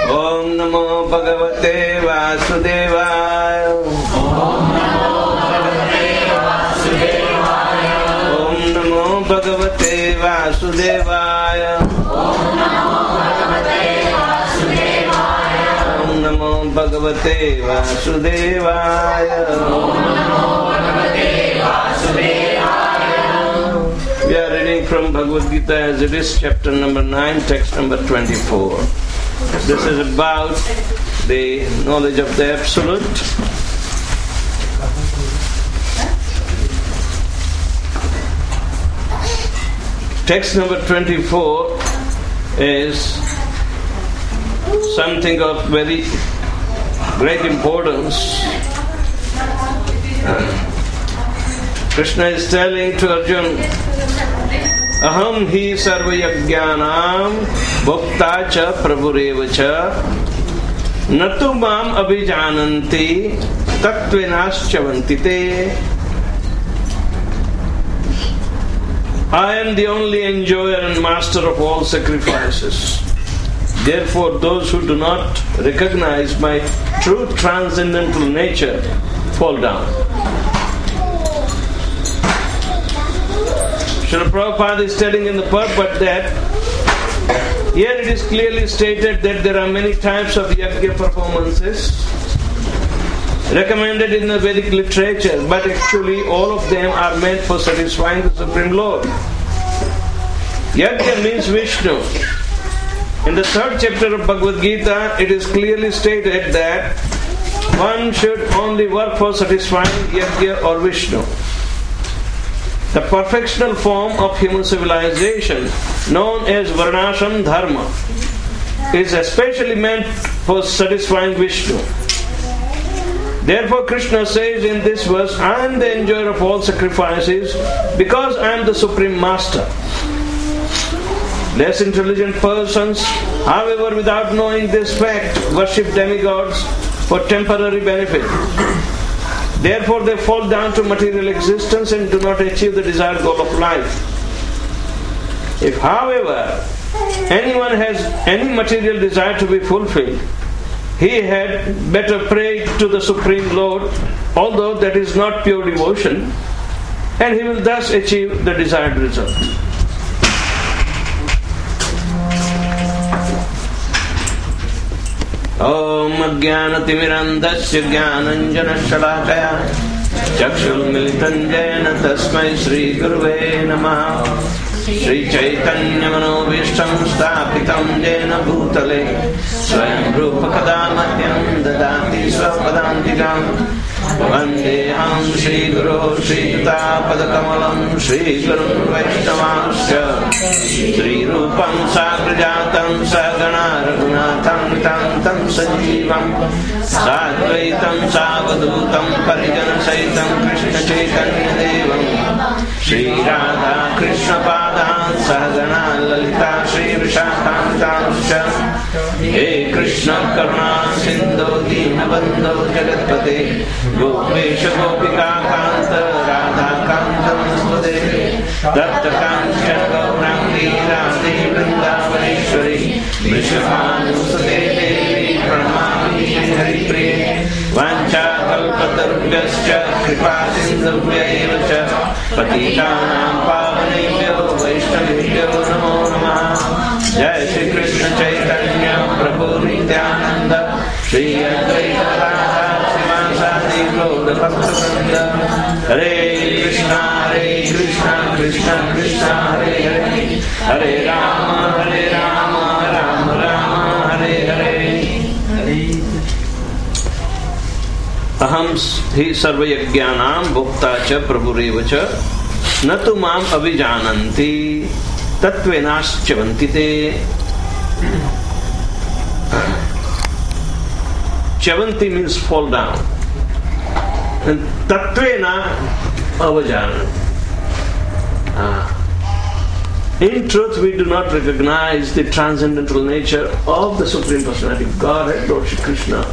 Om Namo Bhagavate Vasudevaya. Om Namo Bhagavate Vasudevaya. Om Namo Bhagavate Vasudevaya. We are reading from Bhagavad Gita as it is, chapter number 9, text number 24. This is about the knowledge of the Absolute. Text number 24 is something of very great importance. Krishna is telling to Arjuna, Aham hi sarvayagyanam bhokta cha prabhurev cha natu mam abhijananti tattvenaschavantite. I am the only enjoyer and master of all sacrifices. Therefore, those who do not recognize my true transcendental nature fall down. Srila Prabhupada is telling in the purport that here it is clearly stated that there are many types of yajna performances recommended in the Vedic literature, but actually all of them are meant for satisfying the Supreme Lord. Yajna means Vishnu. In the 3rd chapter of Bhagavad Gita, it is clearly stated that one should only work for satisfying Yajna or Vishnu. The perfectional form of human civilization, known as Varnashram Dharma, is especially meant for satisfying Vishnu. Therefore, Krishna says in this verse, I am the enjoyer of all sacrifices because I am the Supreme Master. Less intelligent persons, however, without knowing this fact, worship demigods for temporary benefit. Therefore, they fall down to material existence and do not achieve the desired goal of life. If, however, anyone has any material desire to be fulfilled, he had better pray to the Supreme Lord, although that is not pure devotion, and he will thus achieve the desired result. Om Ajnanatirandasya Jnananjana-shalakaya Chakshulmilitanjena Tasmai Sri Guruve Namaha Sri Chaitanya Manovishtam Stapitam Jena Bhutale Swayam Rupa Kadamatyam Dadati Swapadantikam Vandeham Sri Guru Sri Yuta Padakamalam Sri Guru Vaishnavasya Sri Rupam Sagrajatam Sagana Raghunatham Tam Sanjeevam Sadvaitam Savadutam Parijana Saitam Krishna Chaitanya Devam Sri Radha Krishna Padan Sagana Lalita Sri Vishakhantanscha He Krishna Karuna Sindhu Dinabandhu Jagatpate Gopesha Gopika Kanta Radha Kanta Nastade Datta Kancha Gaurangi Radhe Vrindavaneshwari Vrishabhanusade Devi Pranamami Hari Priye Vancha Kalpatarubhyascha Kripa Sindhubhya Evacha Patitanam Pavanebhyo Vaishnavibhyo Namo Namaha Jai Shri Krishna Chaitanya Prabhu Nityananda Shri Advaita Radha Sivasadi Gaura Bhaktivinoda Hare Krishna Krishna Krishna Hare Hare Hare Rama Rama Rama Hare Hare Aham hi sarvayagyanam bhokta cha prabhurev cha natu mam abhijananti tattvenaschavantite. Chavanti means fall down. And tattvena avajananti. In truth, we do not recognize the transcendental nature of the Supreme Personality of Godhead, Lord Shri Krishna.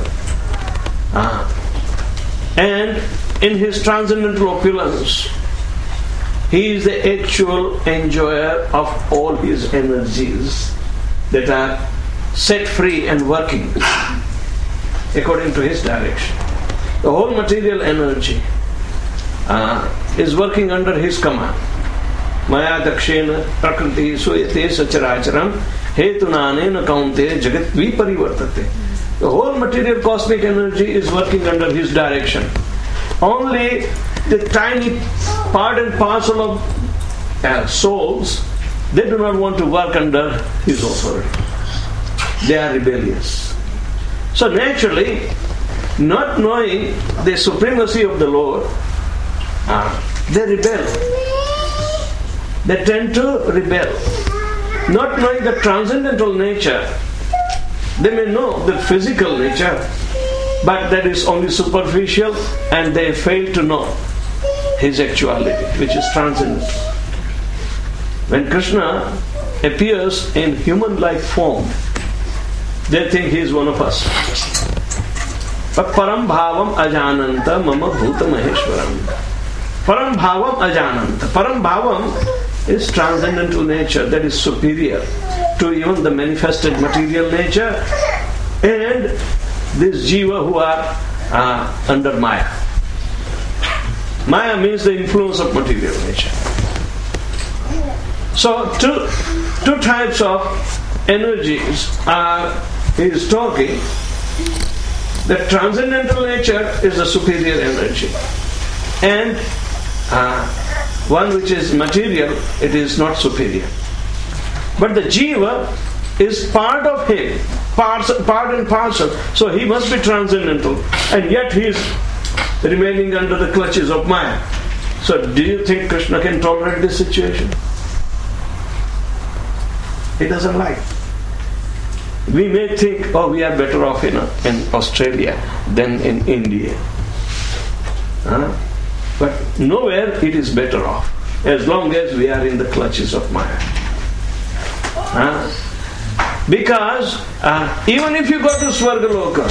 And in his transcendental opulence, he is the actual enjoyer of all his energies that are set free and working according to his direction. The whole material energy is working under his command. Maya dakshena prakriti suyate sacharacharam hetunanena kaunte jagat viparivartate. The whole material cosmic energy is working under his direction. Only the tiny part and parcel of souls, they do not want to work under his authority. They are rebellious. So naturally, not knowing the supremacy of the Lord, they rebel. They tend to rebel. Not knowing the transcendental nature, they may know the physical nature, but that is only superficial, and they fail to know his actuality, which is transcendental. When Krishna appears in human-like form, they think he is one of us. But param bhavam ajananta mama bhuta maheshwaram. Param bhavam ajananta. Param bhavam is transcendental nature, that is superior to even the manifested material nature and this jiva who are under Maya. Maya means the influence of material nature. So two types of energies he is talking. The transcendental nature is a superior energy, and one which is material, it is not superior. But the jiva is part of him, part and parcel, so he must be transcendental, and yet he is remaining under the clutches of Maya. So do you think Krishna can tolerate this situation? He doesn't like. We may think, we are better off in Australia than in India. But nowhere it is better off, as long as we are in the clutches of Maya. Because even if you go to Swargaloka,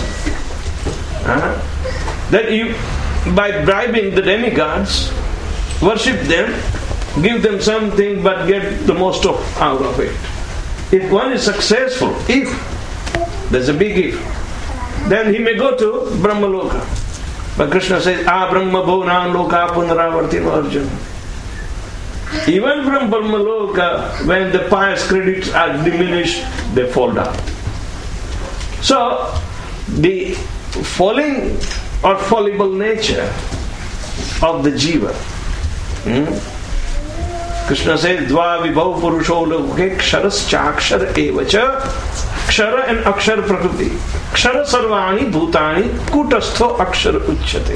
that you, by bribing the demigods, worship them, give them something, but get the most out of it. If one is successful, if, there's a big if, then he may go to Brahmaloka. But Krishna says, Brahma bhuna loka punaravartino Arjuna. Even from Brahmaloka, when the pious credits are diminished, they fall down. So, the falling or fallible nature of the jiva, Krishna says, Dva vibhav purusho loke ksharas chakshar evacha kshara and akshar prakriti kshara sarvani bhutani kutastho akshar uchyate.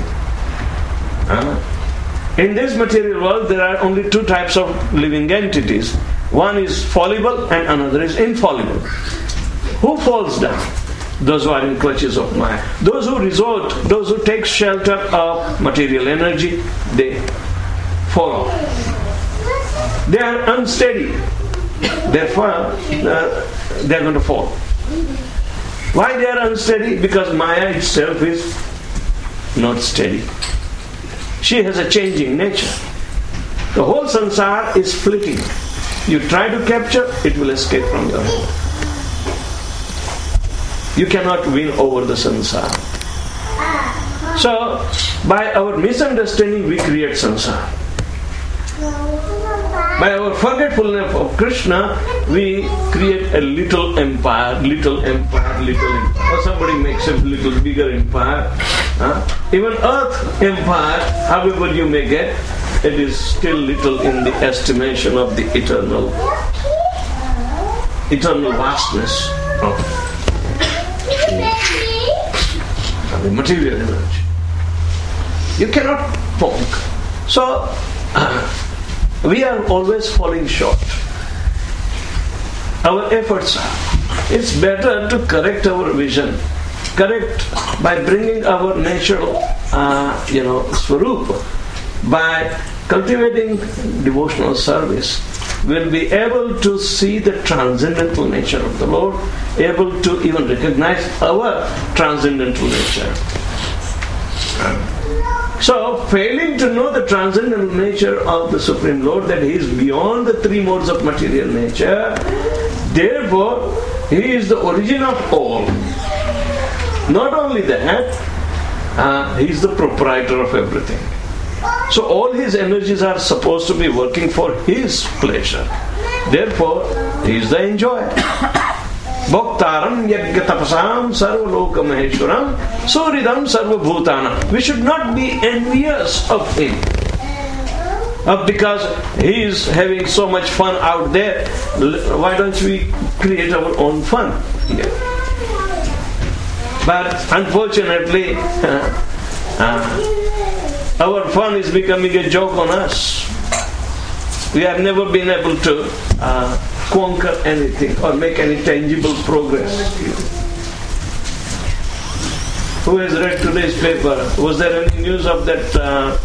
In this material world, there are only two types of living entities. One is fallible and another is infallible. Who falls down? Those who are in clutches of Maya. Those who take shelter of material energy, they fall off. They are unsteady. Therefore, they are going to fall. Why they are unsteady? Because Maya itself is not steady. She has a changing nature. The whole sansar is fleeting. You try to capture, it will escape from your hand. You cannot win over the sansar. So, by our misunderstanding, we create sansar. By our forgetfulness of Krishna, we create a little empire. Or somebody makes a little bigger empire. Even earth empire, however you may get, it is still little in the estimation of the eternal vastness of the material energy. You cannot poke. So, we are always falling short. Our efforts are. It's better to correct our vision. Correct by bringing our natural, swarupa. By cultivating devotional service, we'll be able to see the transcendental nature of the Lord, able to even recognize our transcendental nature. So, failing to know the transcendental nature of the Supreme Lord, that He is beyond the three modes of material nature, therefore, He is the origin of all. Not only that, He is the proprietor of everything. So all His energies are supposed to be working for His pleasure. Therefore, He is the enjoyer. Bhoktaram yajna tapasam sarvaloka maheshwaram suridam sarvabhutanam. We should not be envious of Him. Because He is having so much fun out there, why don't we create our own fun here? But unfortunately, our fun is becoming a joke on us. We have never been able to conquer anything or make any tangible progress. Who has read today's paper? Was there any news of that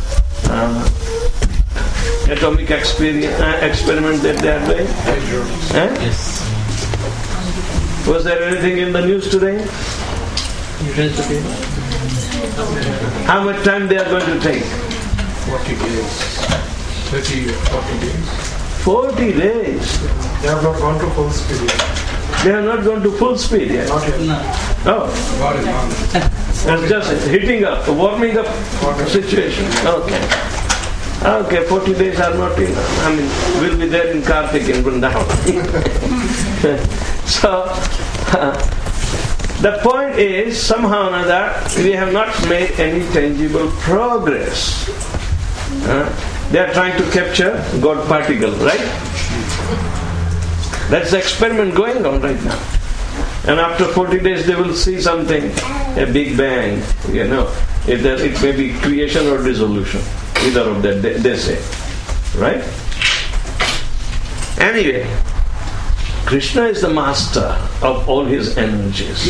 atomic experiment that they are doing? Yes. Was there anything in the news today? You read the paper? How much time they are going to take? 40 days. 30, 40 days. 40 days. They have not gone to full speed yet. They have not gone to full speed yet. Not yet. No. Oh, God is on. that's just hitting up, warming up situation. Okay, 40 days are not enough. I mean, we'll be there in Kartik in Vrindavan. So, the point is, somehow or another, we have not made any tangible progress. They are trying to capture God particle, right? That's the experiment going on right now. And after 40 days they will see something, a big bang, It may be creation or dissolution. Either of that, they say. Right? Anyway, Krishna is the master of all his energies.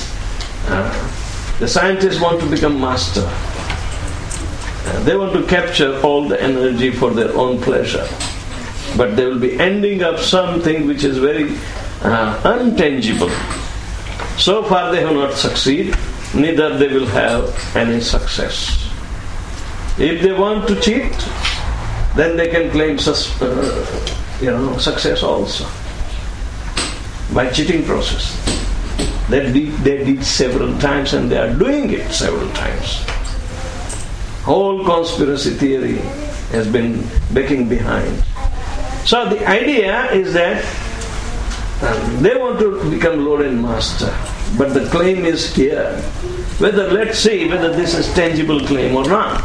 The scientists want to become master. They want to capture all the energy for their own pleasure. But they will be ending up something which is very untangible. So far they have not succeeded, neither they will have any success. If they want to cheat, then they can claim success also by cheating process. They did several times and they are doing it several times. Whole conspiracy theory has been backing behind. So the idea is that they want to become Lord and Master, but the claim is here. Let's see whether this is tangible claim or not.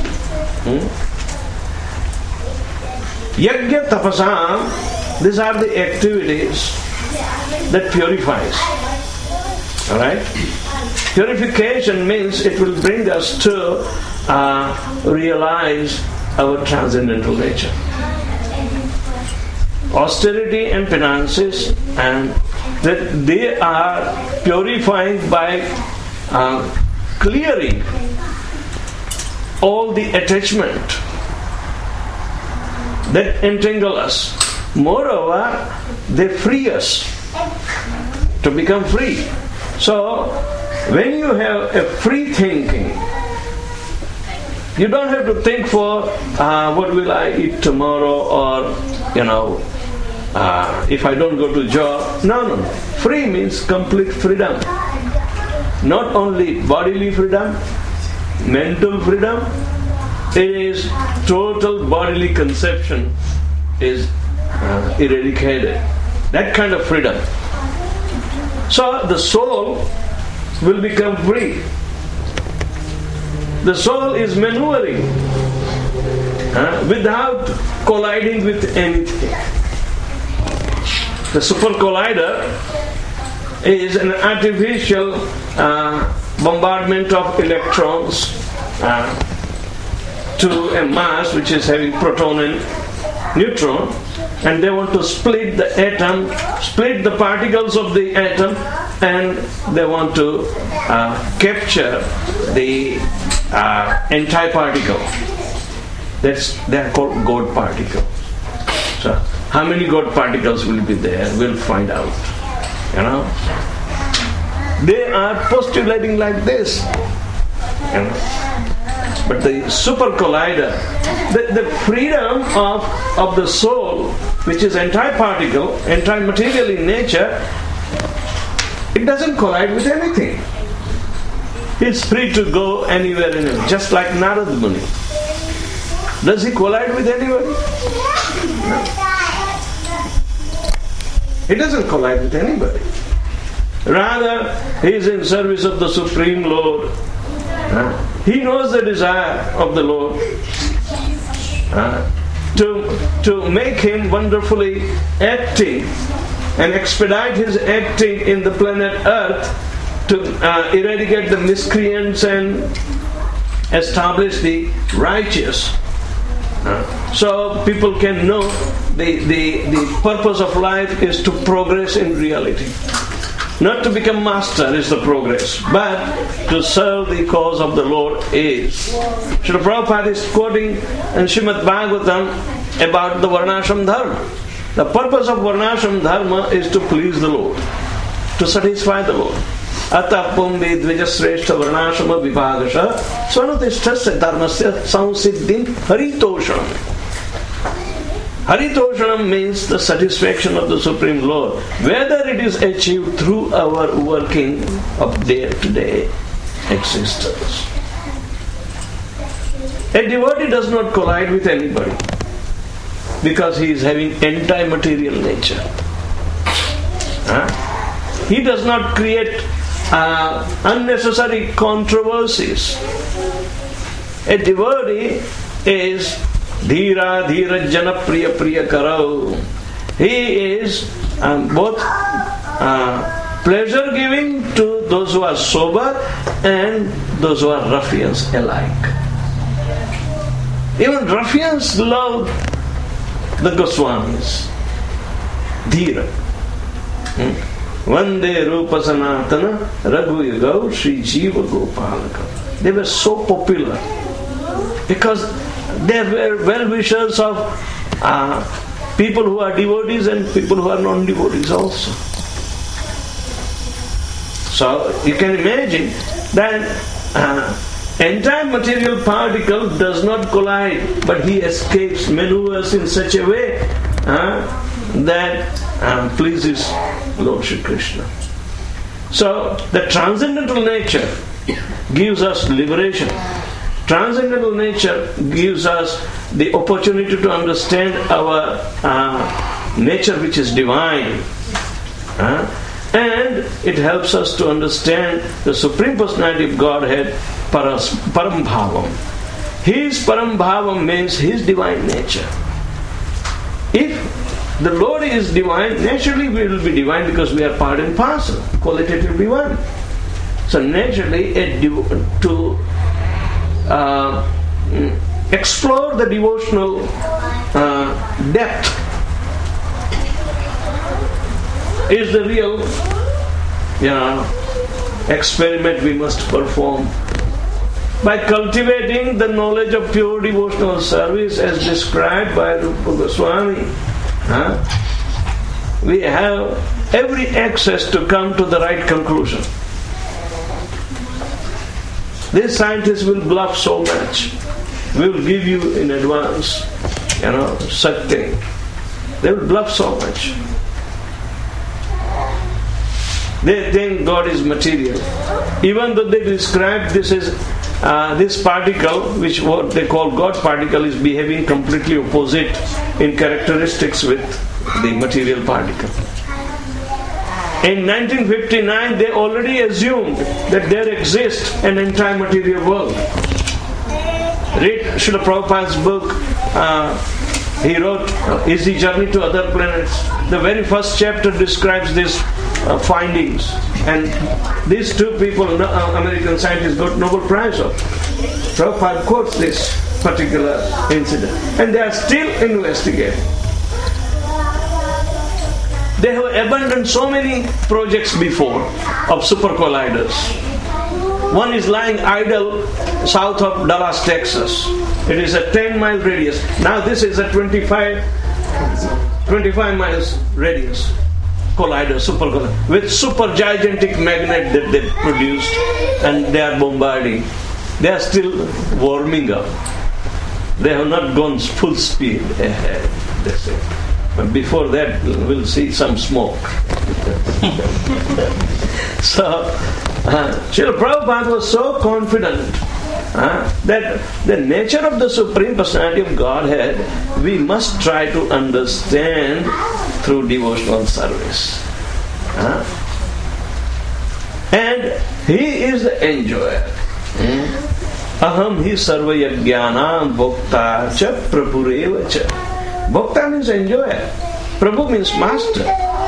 Yajna tapasam, these are the activities that purifies. Alright? Purification means it will bring us to realize our transcendental nature. Austerity and penances, and that they are purifying by clearing all the attachment that entangle us. Moreover, they free us to become free. So, when you have a free thinking, you don't have to think for what will I eat tomorrow, or if I don't go to job. No. Free means complete freedom. Not only bodily freedom, mental freedom, it is total bodily conception is eradicated. That kind of freedom. So the soul will become free. The soul is maneuvering without colliding with anything. The super collider is an artificial bombardment of electrons to a mass which is having proton and neutron, and they want to split the atom, split the particles of the atom, and they want to capture the entire particle. They are called God particles. So, how many God particles will be there? We'll find out. They are postulating like this. But the super collider, the freedom of the soul, which is entire particle, entire material in nature, It doesn't collide with anything. He's free to go anywhere, just like Narad Muni. Does he collide with anybody? No. He doesn't collide with anybody. Rather, he is in service of the Supreme Lord. He knows the desire of the Lord to make him wonderfully acting and expedite his acting in the planet Earth to eradicate the miscreants and establish the righteous. So people can know the purpose of life is to progress in reality. Not to become master is the progress, but to serve the cause of the Lord is. Srila Prabhupada is quoting in Srimad Bhagavatam about the Varnashram Dharma. The purpose of Varnashram Dharma is to please the Lord, to satisfy the Lord. Ata pumbi dvijasreshta varnashrama vibhagasha svanutishtasya dharmasya samsiddhim haritoshanam. Haritoshanam means the satisfaction of the Supreme Lord, whether it is achieved through our working of day-to-day existence. A devotee does not collide with anybody because he is having anti-material nature. He does not create unnecessary controversies. A devotee is Dhira Dhira Jana Priya Priya Karau. He is both pleasure giving to those who are sober and those who are ruffians alike. Even ruffians love the Goswamis. Dhira. Vande Rupa Sanatana Raghu Yugau Sri Jiva Gopalaka. They were so popular because they were well-wishers of people who are devotees and people who are non-devotees also. So you can imagine that entire material particle does not collide, but he escapes, maneuvers in such a way that pleases Lord Shri Krishna. So the transcendental nature gives us liberation. Transcendental nature gives us the opportunity to understand our nature which is divine. And it helps us to understand the Supreme Personality of Godhead, Param Bhavam. His Param Bhavam means His divine nature. If the Lord is divine, naturally we will be divine because we are part and parcel, qualitatively one. So naturally, to explore the devotional depth is the real experiment we must perform. By cultivating the knowledge of pure devotional service as described by Rupa Goswami, we have every access to come to the right conclusion. These scientists will bluff so much. We will give you in advance, such thing. They will bluff so much. They think God is material. Even though they describe this as this particle, which what they call God particle, is behaving completely opposite in characteristics with the material particle. In 1959, they already assumed that there exists an entire material world. Read Srila Prabhupada's book. He wrote Easy Journey to Other Planets. The very first chapter describes these findings. And these two people, American scientists, got Nobel Prize of. Prabhupada quotes this particular incident. And they are still investigating. They have abandoned so many projects before of super colliders. One is lying idle south of Dallas, Texas. It is a 10-mile radius. Now this is a 25 miles radius collider, super collider, with super gigantic magnet that they produced, and they are bombarding. They are still warming up. They have not gone full speed ahead, they say. But before that, we'll see some smoke. So, Srila Prabhupada was so confident that the nature of the Supreme Personality of Godhead we must try to understand through devotional service. And He is the enjoyer. Aham hi sarva yajnanam bhokta cha prabhureva cha. Bhokta means enjoyer. Prabhu means master.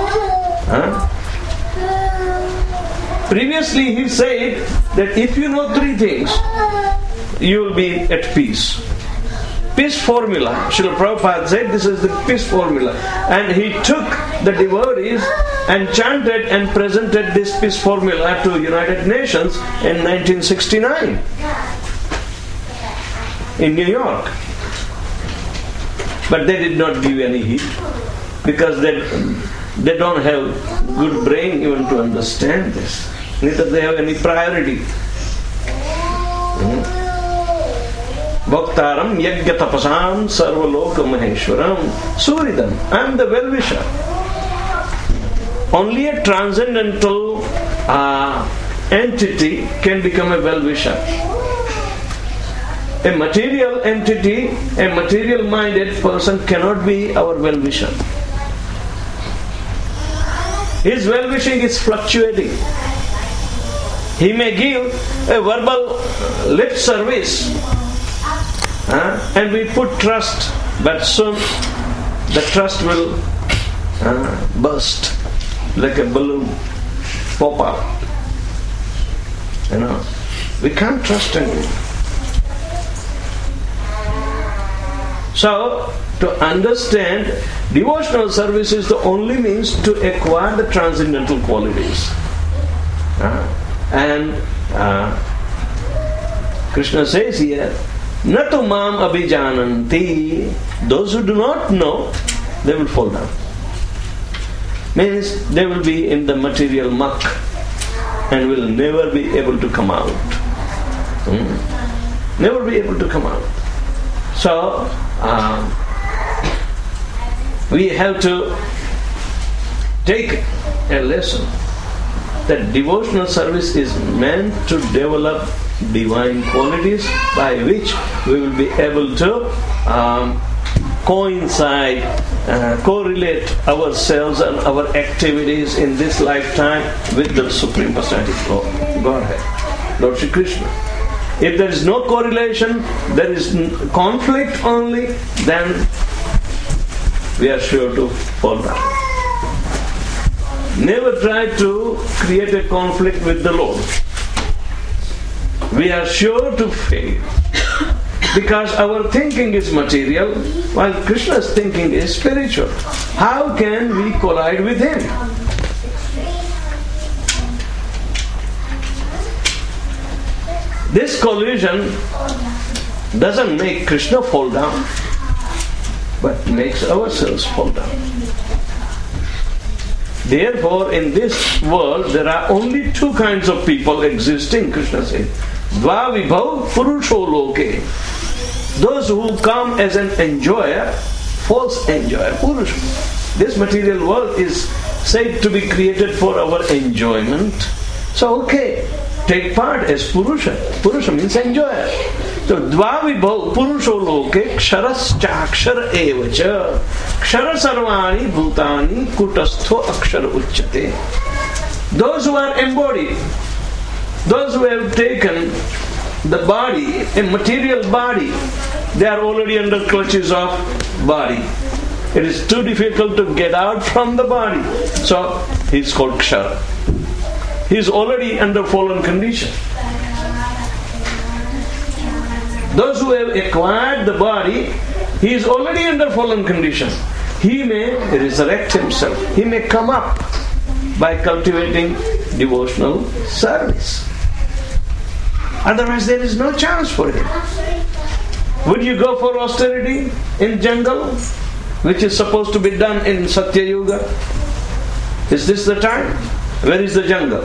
Previously he said that if you know three things, you will be at peace. Peace formula. Srila Prabhupada said this is the peace formula. And he took the devotees and chanted and presented this peace formula to United Nations in 1969 in New York. But they did not give any heed because they don't have good brain even to understand this. Neither they have any priority. Bhaktaram yajna tapasam sarvaloka maheshwaram suridam. I am the well-wisher. Only a transcendental entity can become a well-wisher. A material entity, a material-minded person cannot be our well-wisher. His well-wishing is fluctuating. He may give a verbal lip service and we put trust, but soon the trust will burst like a balloon, pop out. We can't trust anyone. So, to understand, devotional service is the only means to acquire the transcendental qualities. And Krishna says here, Natu mam abhijananti. Those who do not know, they will fall down. Means they will be in the material muck and will never be able to come out. Never be able to come out. So, we have to take a lesson that devotional service is meant to develop divine qualities by which we will be able to coincide, correlate ourselves and our activities in this lifetime with the Supreme Personality of Godhead, Lord Shri Krishna. If there is no correlation, there is conflict only, then we are sure to fall down. Never try to create a conflict with the Lord. We are sure to fail because our thinking is material while Krishna's thinking is spiritual. How can we collide with Him? This collision doesn't make Krishna fall down, but makes ourselves fall down. Therefore, in this world, there are only two kinds of people existing, Krishna says. Dva vibhav purusho loke. Those who come as an enjoyer, false enjoyer, purusha. This material world is said to be created for our enjoyment. So, take part as purusha. Purusha means enjoyer. So, dva vibhav purusho loke ksharascha akshara evacha kshara sarvani bhutani kutastho akshara uchyate. Those who are embodied, those who have taken the body, a material body, they are already under clutches of body. It is too difficult to get out from the body. So, he is called kshara. He is already under fallen condition. Those who have acquired the body, he is already under fallen condition. He may resurrect himself. He may come up by cultivating devotional service. Otherwise there is no chance for him. Would you go for austerity in jungle, which is supposed to be done in Satya Yuga? Is this the time? Where is the jungle?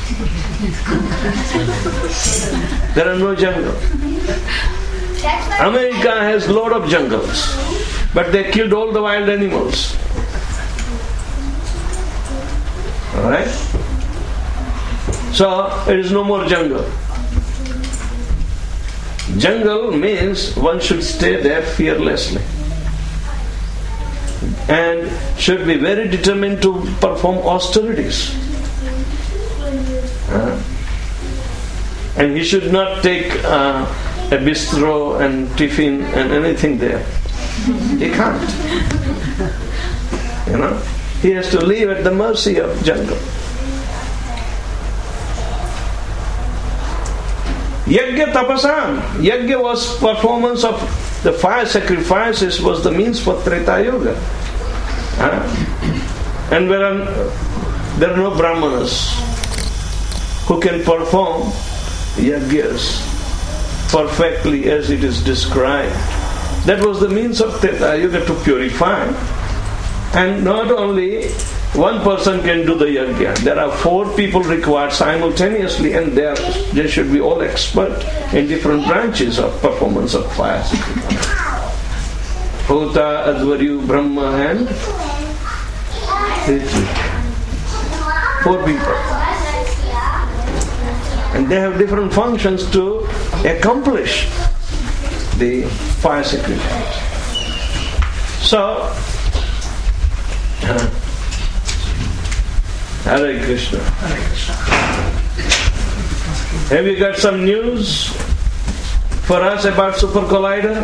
There are no jungle. America has a lot of jungles, but they killed all the wild animals. Alright? So it is no more jungle. Jungle means one should stay there fearlessly and should be very determined to perform austerities. And he should not take a bistro and tiffin and anything there. He can't. He has to live at the mercy of jungle. Yajna tapasam. Yajna was performance of the fire sacrifices, was the means for Treta Yuga. And there are no brahmanas who can perform yajnas perfectly as it is described. That was the means of Treta Yuga, to purify. And not only one person can do the yajna. There are 4 people required simultaneously, and they should be all expert in different branches of performance of fire sacrifice. Hota, Advaryu, Brahma and Ritvik. 4 people. And they have different functions to accomplish the fire sacrifice. So, Hare Krishna. Have you got some news for us about Super Collider?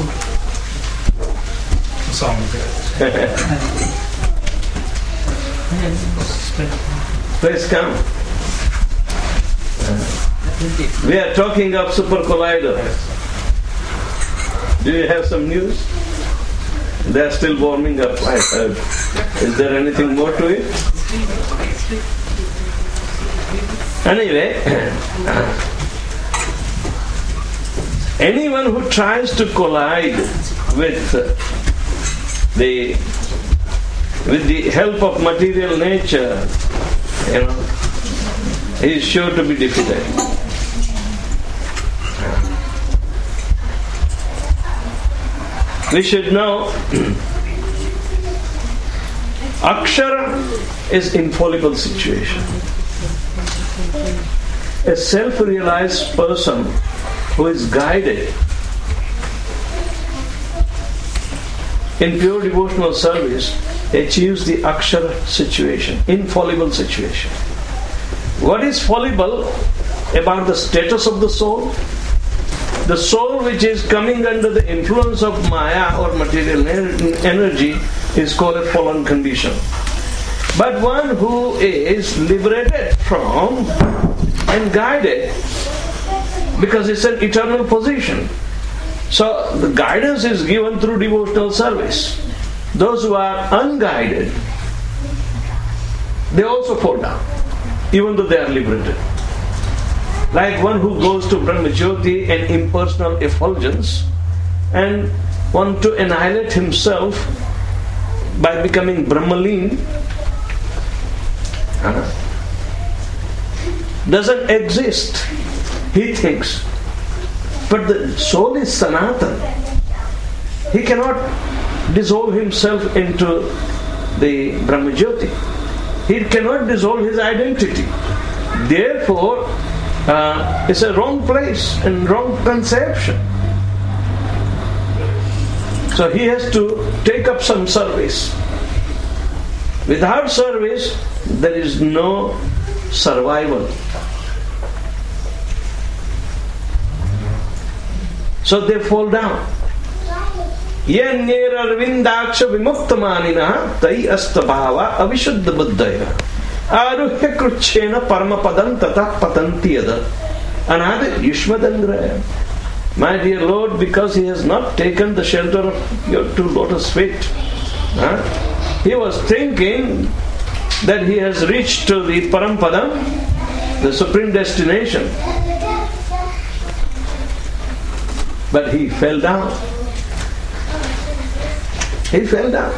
Please come. We are talking of Super Collider. Do you have some news? They are still warming up, I heard. Is there anything more to it? Anyway, anyone who tries to collide with the help of material nature, he is sure to be defeated. We should know Akshara is infallible situation. A self-realized person who is guided in pure devotional service achieves the Akshara situation, infallible situation. What is fallible about the status of the soul? The soul which is coming under the influence of Maya or material energy is called a fallen condition. But one who is liberated from and guided, because it's an eternal position. So the guidance is given through devotional service. Those who are unguided, they also fall down, even though they are liberated. Like one who goes to Brahmajyoti and impersonal effulgence and want to annihilate himself by becoming Brahmalin, doesn't exist, he thinks. But the soul is Sanatan. He cannot dissolve himself into the Brahmajyoti. He cannot dissolve his identity. Therefore, it's a wrong place and wrong conception. So he has to take up some service. Without service, there is no survival. So they fall down. Yenyer arvindaksha vimuktamanina tai astabhava avishuddha buddhaya aruhya kruchena paramapadam tata patanti yada anad yushmadangraya. My dear Lord, because he has not taken the shelter of your 2 lotus feet, he was thinking that he has reached to the Parampadam, the supreme destination. But he fell down. He fell down.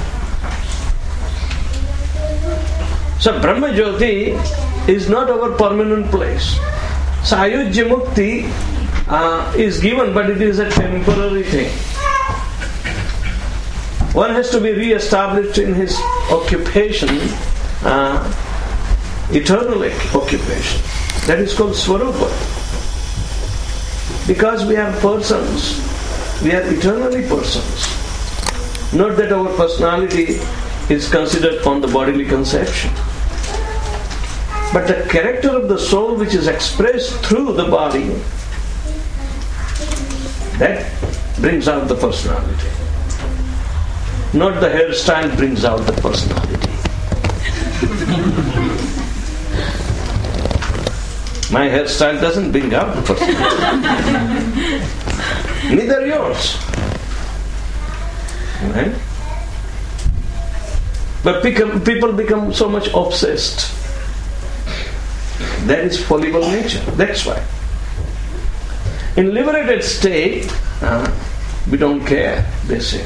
So Brahmajyoti is not our permanent place. Sayujya Mukti is given, but it is a temporary thing. One has to be re-established in his occupation, eternal occupation. That is called Swarupa. Because we are persons, we are eternally persons. Not that our personality is considered on the bodily conception. But the character of the soul which is expressed through the body, that brings out the personality. Not the hairstyle brings out the personality. My hairstyle doesn't bring out the personality. Neither yours. Right? But people become so much obsessed. That is fallible nature. That's why. In liberated state, we don't care, they say.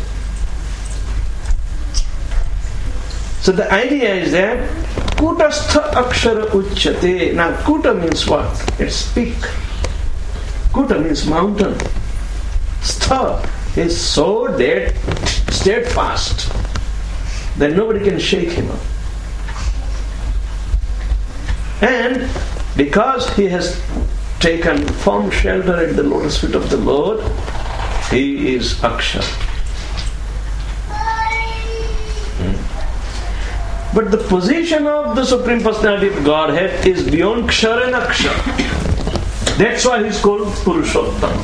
So the idea is that Kutastha Akshara Uchyate. Now Kuta means what? It's peak. Kuta means mountain. Stha is so dead, steadfast that nobody can shake him up. And because he has taken firm shelter at the lotus feet of the Lord, he is Akshara. But the position of the Supreme Personality of Godhead is beyond Kshara and Akshara. That's why he's called Purushottam.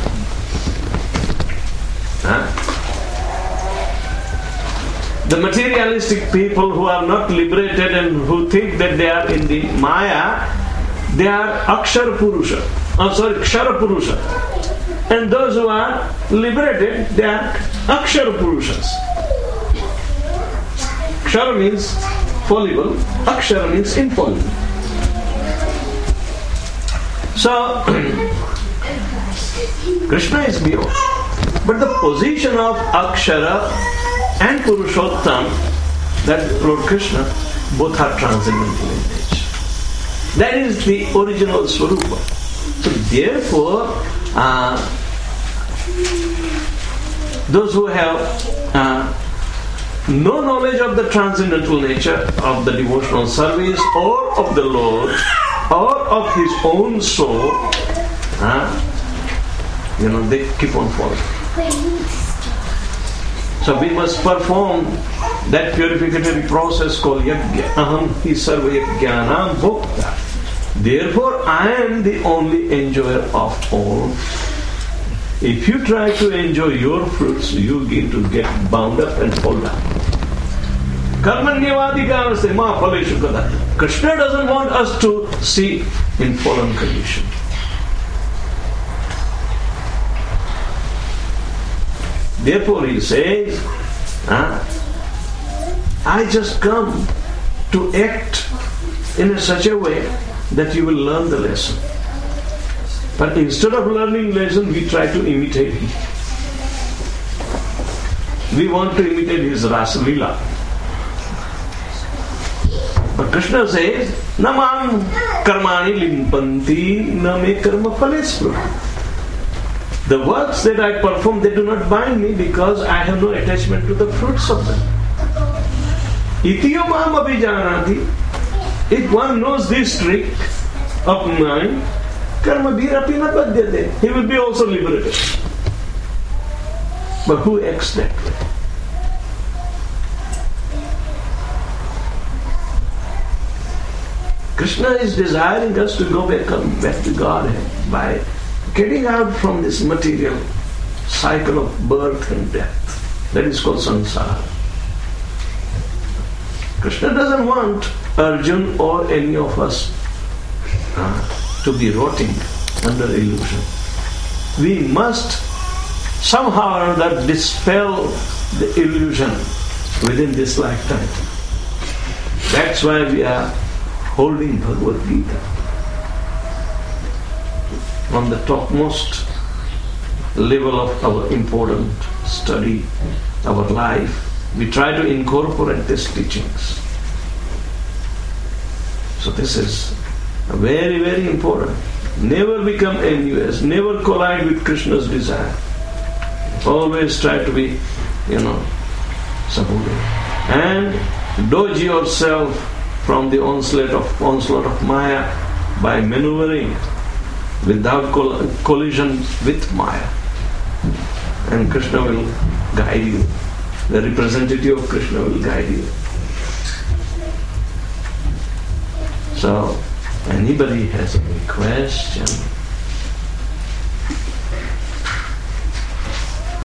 The materialistic people who are not liberated and who think that they are in the Maya, they are Akshara Purusha. Kshara Purusha. And those who are liberated, they are Akshara Purushas. Kshara means fallible, Akshara means infallible. So, Krishna is beyond. But the position of Akshara and Purushottam, that Lord Krishna, both are transcendental in nature. That is the original Swarupa. So therefore, those who have no knowledge of the transcendental nature of the devotional service or of the Lord or of his own soul, they keep on falling. So we must perform that purificatory process called yajna. Aham hi sarva yajnanam bhokta. Therefore, I am the only enjoyer of all. If you try to enjoy your fruits, you begin to get bound up and fall down. Karmanyavadhikarasya ma phaleshu kada. Krishna doesn't want us to see in fallen condition. Therefore he says, I just come to act in such a way that you will learn the lesson. But instead of learning lesson, we try to imitate him. We want to imitate his Rasa Leela. But Krishna says, Namam karmani limpanti na me karma phalesvru. The works that I perform, they do not bind me because I have no attachment to the fruits of them. Itiyo mam abhijanati. If one knows this trick of mine, karma bhirapi na padyate. He will be also liberated. But who acts that way? Krishna is desiring us to go back to Godhead by getting out from this material cycle of birth and death. That is called samsara. Krishna doesn't want Arjun or any of us to be rotting under illusion. We must somehow or other dispel the illusion within this lifetime. That's why we are holding Bhagavad Gita on the topmost level of our important study, our life. We try to incorporate these teachings. So this is very, very important. Never become envious, never collide with Krishna's desire. Always try to be, subordinate. And dodge yourself from the onslaught of Maya by maneuvering without collision with Maya. And Krishna will guide you. The representative of Krishna will guide you. So, anybody has any question?